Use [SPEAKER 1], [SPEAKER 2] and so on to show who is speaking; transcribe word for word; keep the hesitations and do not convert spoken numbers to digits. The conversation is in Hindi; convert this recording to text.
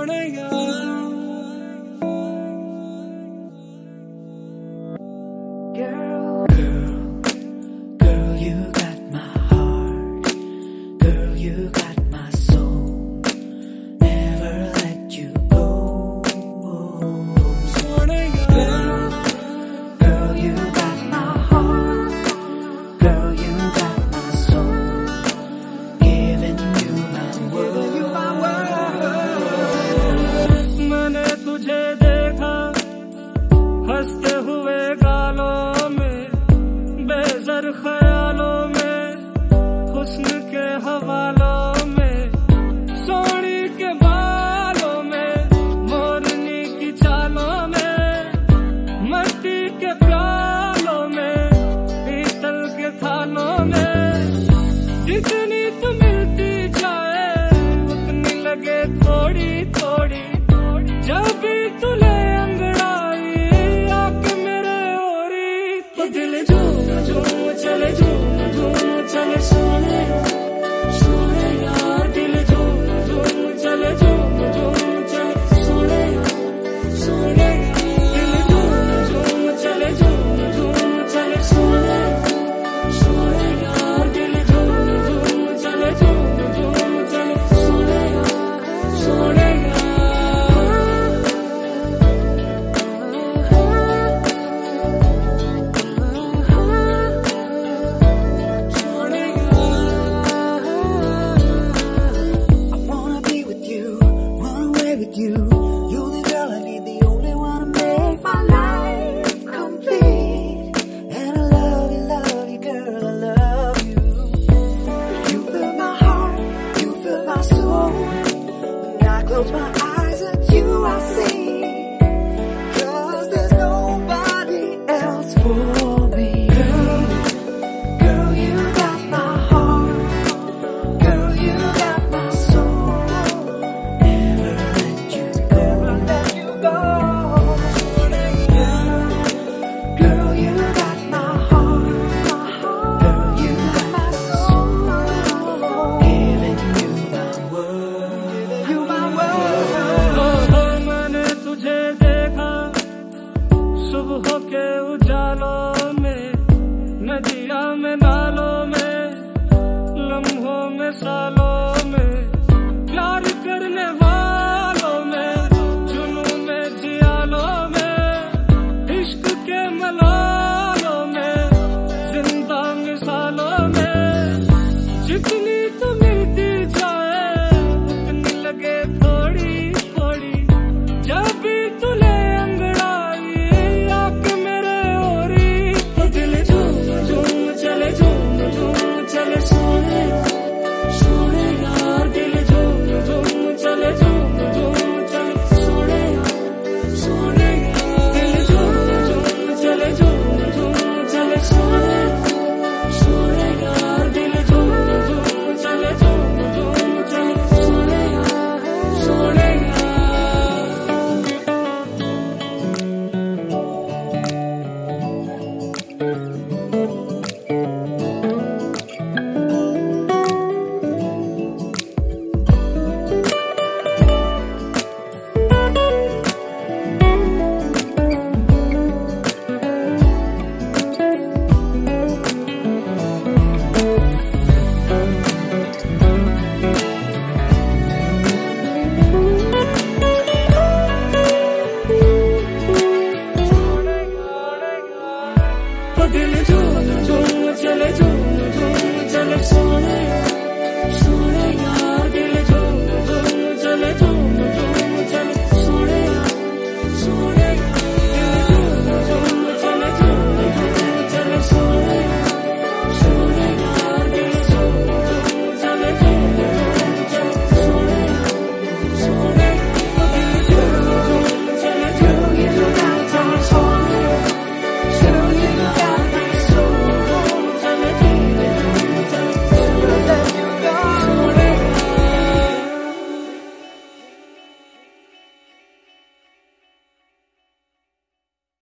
[SPEAKER 1] सोने यार।
[SPEAKER 2] Girl, girl, girl, you got my heart. Girl, you got my soul. Never let you go.
[SPEAKER 1] सोने यार।
[SPEAKER 2] Girl, you got my heart. Girl, you got my soul. Giving you my world. You my world.
[SPEAKER 1] मैंने तुझे देखा हंसते हुए गालों में, बेज़र ख्यालों में, हुस्न के हवालों में, सोनी के बालों में, मोरनी की चालों में, मट्टी के प्यालों में, पीतल के थालों में। जितनी तू मिलती जाए उतनी लगे थोड़ी थोड़ी, जब भी तू ले अंगड़ाई आके मेरे ओरी, तो दिल झूम झूम चले झूम झूम चले सोने सोने यार। दिल झूम झूम चले झूम झूम चले सोने सोने दिल झूम झूम चले झूम झूम चले सोने सोने यार। दिल झूम झूम चले झूम झूम चले सोने सोने यार।
[SPEAKER 2] With you, you're the girl I need, the only one to make my life complete. And I love you, love you, girl, I love you. You fill my heart, you fill my soul. When I close my eyes at you, I see. 'Cause there's nobody else for me. Girl, girl, you got my heart. Girl, you got my soul.
[SPEAKER 1] सुबह के उजालों में, नदिया में, नालों में, लम्हों में, सालों में, प्यार करने वालों में, जुनून में, जियालों में, इश्क के मलालों में, जिंदा मिसालों में, जितनी